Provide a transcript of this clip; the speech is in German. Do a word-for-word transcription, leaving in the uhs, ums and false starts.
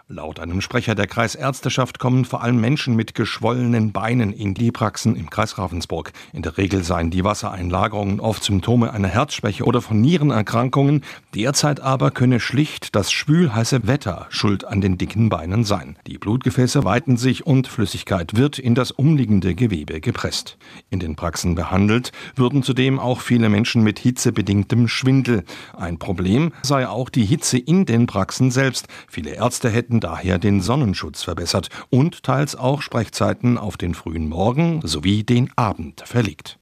Laut einem Sprecher der Kreisärzteschaft kommen vor allem Menschen mit geschwollenen Beinen in die Praxen im Kreis Ravensburg. In der Regel seien die Wassereinlagerungen oft Symptome einer Herzschwäche oder von Nierenerkrankungen. Derzeit aber könne schlicht das schwülheiße Wetter schuld an den dicken Beinen sein. Die Blutgefäße weiten sich und Flüssigkeit wird in das umliegende Gewebe gepresst. In den Praxen behandelt würden zudem auch viele Menschen mit hitzebedingtem Schwindel. Ein Problem sei auch die Hitze in den Praxen selbst. Viele Ärzte hätten daher den Sonnenschutz verbessert und teils auch Sprechzeiten auf den frühen Morgen sowie den Abend verlegt.